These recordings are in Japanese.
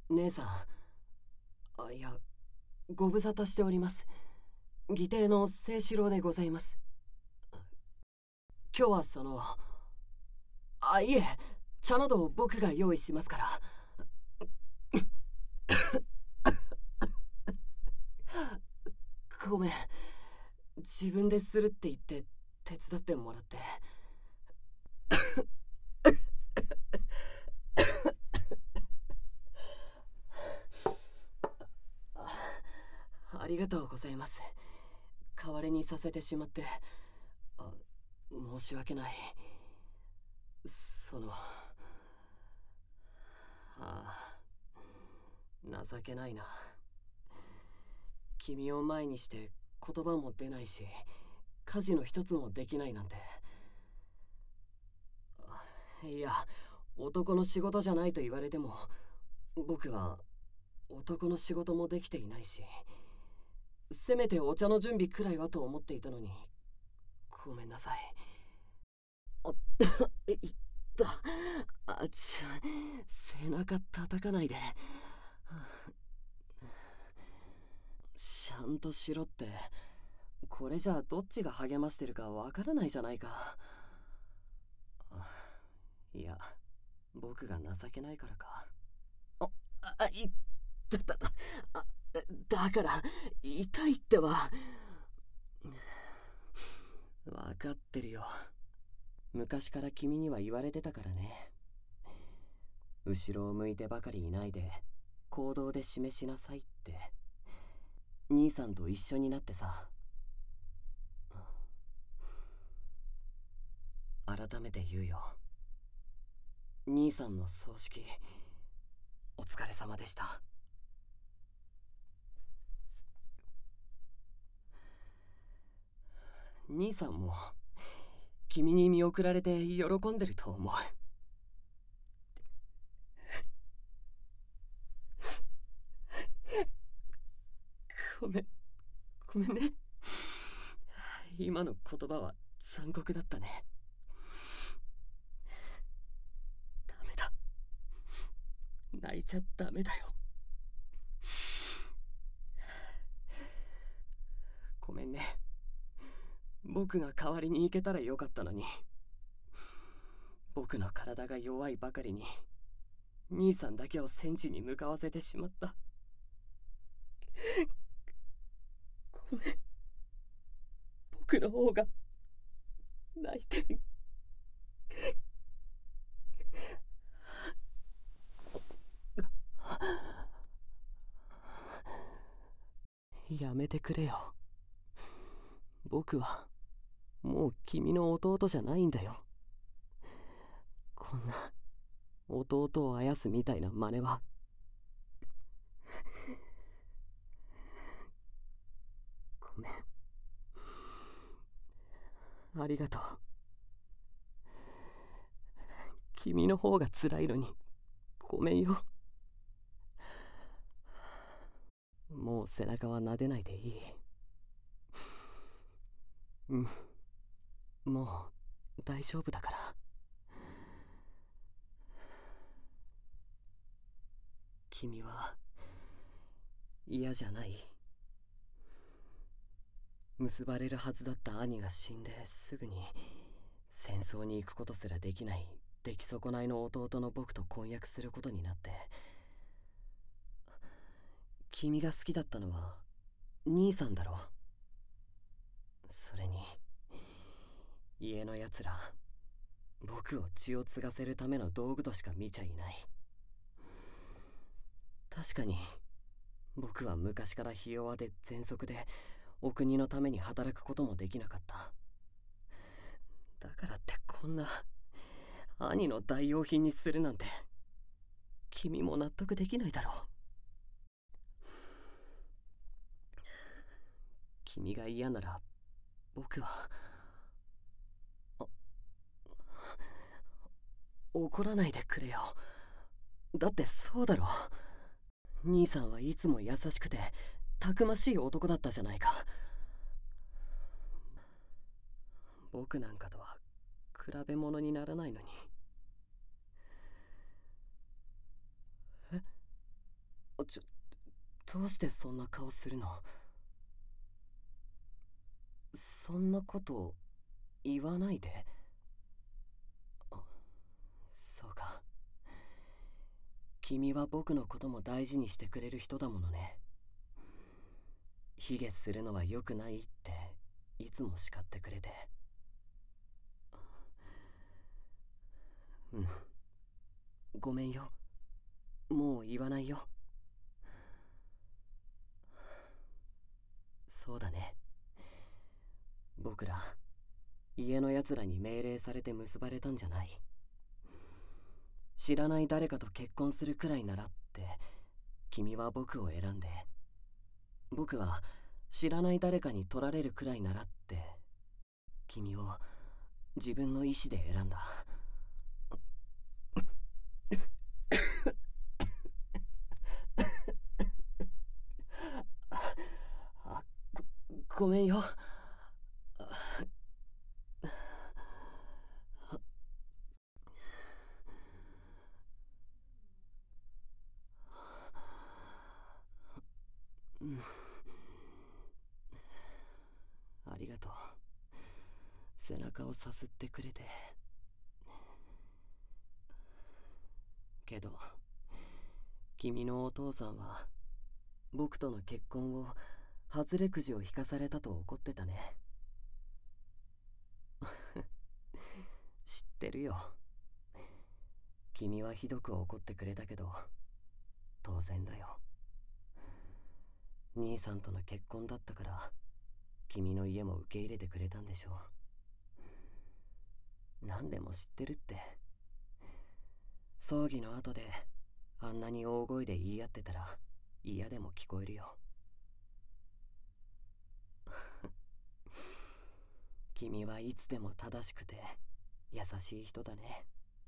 姉さん、いや、ご無沙汰しております。義弟の清志郎でございます。今日はいえ、茶など僕が用意しますから。ごめん、自分でするって言って手伝ってもらって。ありがとうございます。代わりにさせてしまって、申し訳ない。情けないな。君を前にして言葉も出ないし、家事の一つもできないなんて。いや、男の仕事じゃないと言われても、僕は男の仕事もできていないし、せめてお茶の準備くらいはと思っていたのに、ごめんなさい。いった背中叩かないで。ちゃんとしろって。これじゃあどっちが励ましてるかわからないじゃないか。いや、僕が情けないからか。いっただから痛いってば。分かってるよ。昔から君には言われてたからね。後ろを向いてばかりいないで行動で示しなさいって。兄さんと一緒になってさ。改めて言うよ。兄さんの葬式、お疲れ様でした。兄さんも君に見送られて喜んでると思う。ごめんね。今の言葉は残酷だったね。ダメだ。泣いちゃダメだよ。ごめんね。僕が代わりに行けたらよかったのに。僕の体が弱いばかりに兄さんだけを戦地に向かわせてしまった。ごめん。僕の方が泣いてる。やめてくれよ。僕はもう君の弟じゃないんだよ。こんな弟をあやすみたいな真似は。ごめん。ありがとう。君の方が辛いのにごめんよ。もう背中は撫でないでいい。うん、もう大丈夫だから。君は嫌じゃない？結ばれるはずだった兄が死んですぐに戦争に行くことすらできない出来損ないの弟の僕と婚約することになって。君が好きだったのは兄さんだろ。それに家のやつら僕を血を継がせるための道具としか見ちゃいない。確かに僕は昔からひ弱で喘息でお国のために働くこともできなかった。だからってこんな兄の代用品にするなんて君も納得できないだろう。君が嫌なら僕は。怒らないでくれよ。だってそうだろ。兄さんはいつも優しくてたくましい男だったじゃないか。僕なんかとは比べ物にならないのに。 どうしてそんな顔するの？そんなこと言わないで。そうか。君は僕のことも大事にしてくれる人だものね。卑下するのは良くないっていつも叱ってくれて。うん。ごめんよ。もう言わないよ。そうだね。僕ら家のやつらに命令されて結ばれたんじゃない。知らない誰かと結婚するくらいならって君は僕を選んで、僕は知らない誰かに取られるくらいならって君を自分の意志で選んだ。ごめんよ。うん、ありがとう。背中をさすってくれて。けど君のお父さんは僕との結婚を外れくじを引かされたと怒ってたね。知ってるよ。君はひどく怒ってくれたけど当然だよ。兄さんとの結婚だったから君の家も受け入れてくれたんでしょう。何でも知ってるって。葬儀の後であんなに大声で言い合ってたら嫌でも聞こえるよ。君はいつでも正しくて優しい人だね。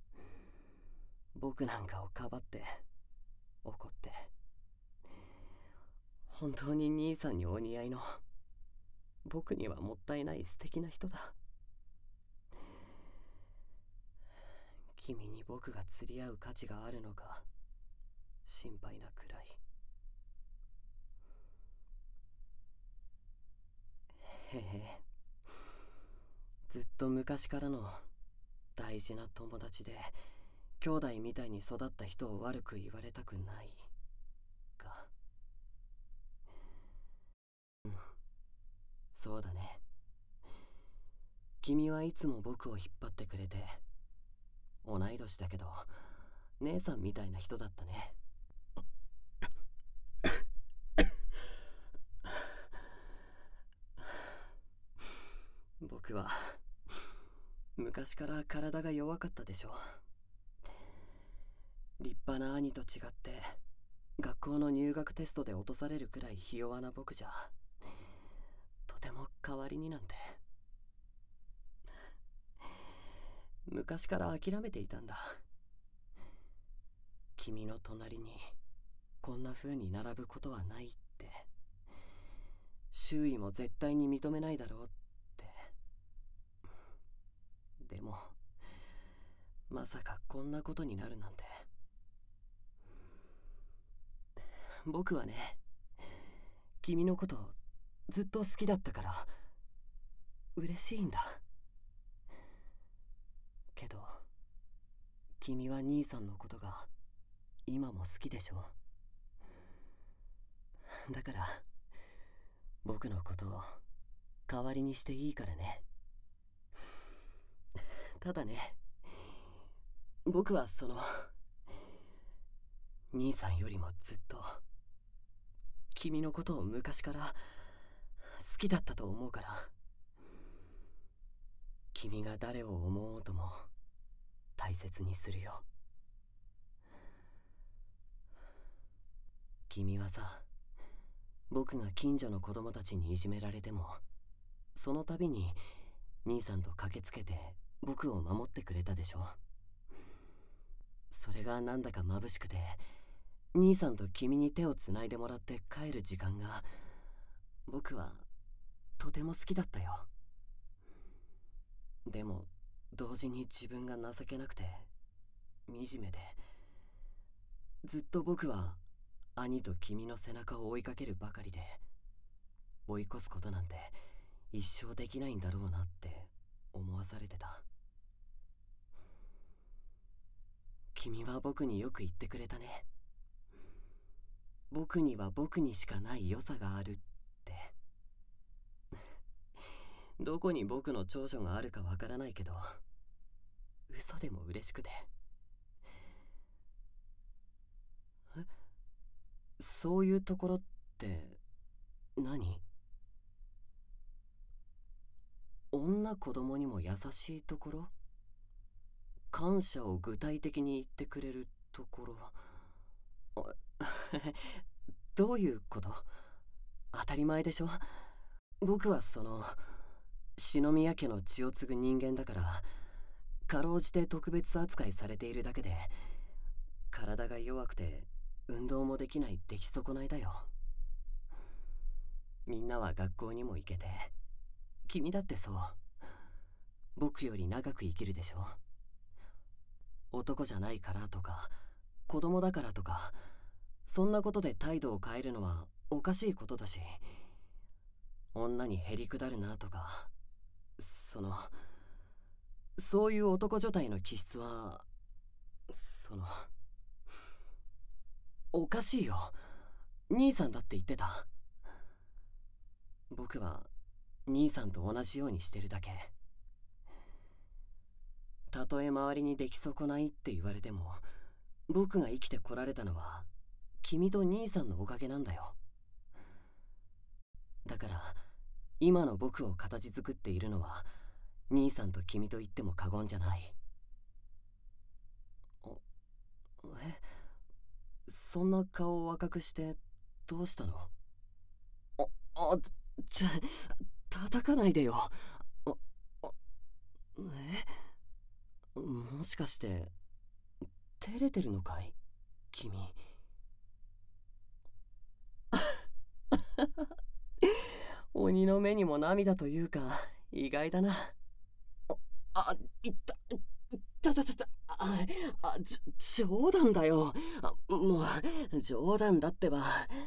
僕なんかをかばって怒って、本当に兄さんにお似合いの、僕にはもったいない素敵な人だ。君に僕が釣り合う価値があるのか心配なくらい。へへ、ずっと昔からの大事な友達で兄弟みたいに育った人を悪く言われたくないか。うん、そうだね。君はいつも僕を引っ張ってくれて、同い年だけど姉さんみたいな人だったね。僕は昔から体が弱かったでしょ。立派な兄と違って学校の入学テストで落とされるくらいひ弱な僕じゃとても代わりになんて。昔から諦めていたんだ。君の隣にこんな風に並ぶことはないって、周囲も絶対に認めないだろうって。でもまさかこんなことになるなんて。僕はね、君のことずっと好きだったから嬉しいんだ。けど君は兄さんのことが今も好きでしょ。だから僕のことを代わりにしていいからね。ただね、僕は兄さんよりもずっと君のことを昔から好きだったと思うから、君が誰を思おうとも大切にするよ。君はさ、僕が近所の子供たちにいじめられてもその度に兄さんと駆けつけて僕を守ってくれたでしょ。それがなんだか眩しくて、兄さんと君に手をつないでもらって帰る時間が僕はとても好きだったよ。でも同時に自分が情けなくて惨めで、ずっと僕は兄と君の背中を追いかけるばかりで、追い越すことなんて一生できないんだろうなって思わされてた。君は僕によく言ってくれたね。僕には僕にしかない良さがあるって。どこに僕の長所があるかわからないけど、嘘でも嬉しくて。そういうところって何？女子供にも優しいところ？感謝を具体的に言ってくれるところ。どういうこと？当たり前でしょ。僕は篠宮家の血を継ぐ人間だから、かろうじて特別扱いされているだけで、体が弱くて運動もできない出来損ないだよ。みんなは学校にも行けて、君だってそう。僕より長く生きるでしょ。男じゃないからとか、子供だからとか、そんなことで態度を変えるのはおかしいことだし、女にへりくだるなとか、そういう男女体の気質は、おかしいよ。兄さんだって言ってた。僕は兄さんと同じようにしてるだけ。たとえ周りに出来損ないって言われても、僕が生きてこられたのは君と兄さんのおかげなんだよ。だから今の僕を形作っているのは兄さんと君と言っても過言じゃない。そんな顔を赤くしてどうしたの？叩かないでよ。もしかして照れてるのかい君？鬼の目にも涙というか意外だな。いった冗談だよ。もう冗談だってば。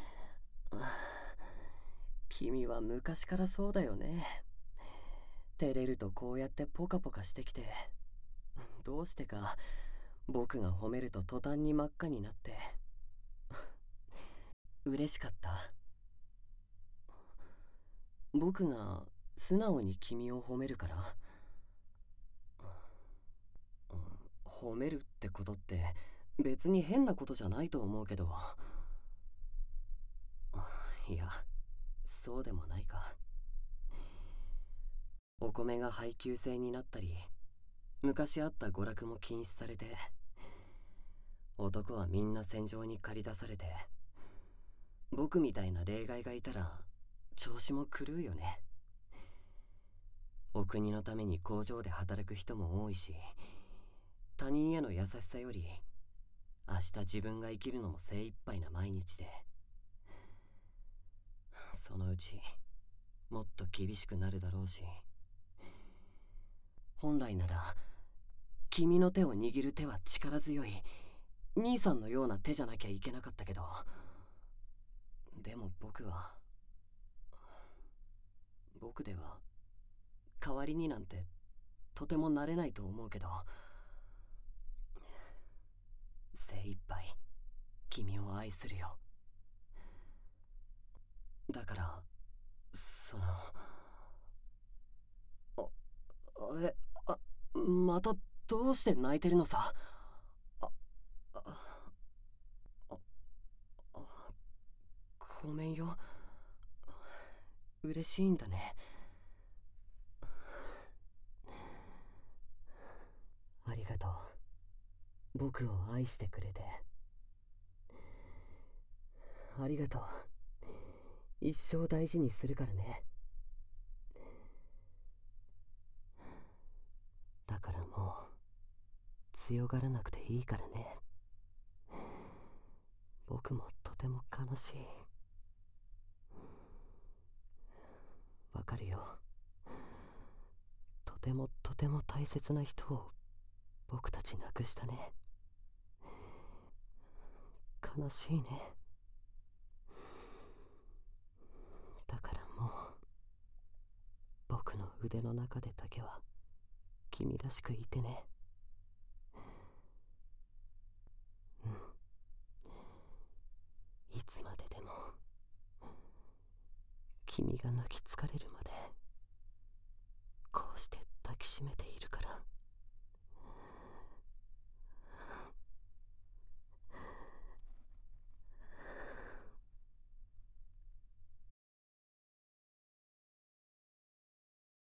君は昔からそうだよね。照れるとこうやってポカポカしてきて、どうしてか僕が褒めると途端に真っ赤になって嬉しかった。僕が素直に君を褒めるから。褒めるってことって別に変なことじゃないと思うけど、いや、そうでもないか。お米が配給制になったり、昔あった娯楽も禁止されて、男はみんな戦場に駆り出されて、僕みたいな例外がいたら調子も狂うよね。お国のために工場で働く人も多いし、他人への優しさより明日自分が生きるのも精一杯な毎日で、そのうちもっと厳しくなるだろうし、本来なら君の手を握る手は力強い兄さんのような手じゃなきゃいけなかったけど、でも僕では代わりになんてとてもなれないと思うけど、精一杯君を愛するよ。だからまたどうして泣いてるのさ。ごめんよ。嬉しいんだね。ありがとう。僕を愛してくれて。ありがとう。一生大事にするからね。だからもう強がらなくていいからね。僕もとても悲しい。わかるよ。とてもとても大切な人を僕たち亡くしたね。悲しいね。 腕の中でだけは君らしくいてね。うん。いつまででも君が泣き疲れるまで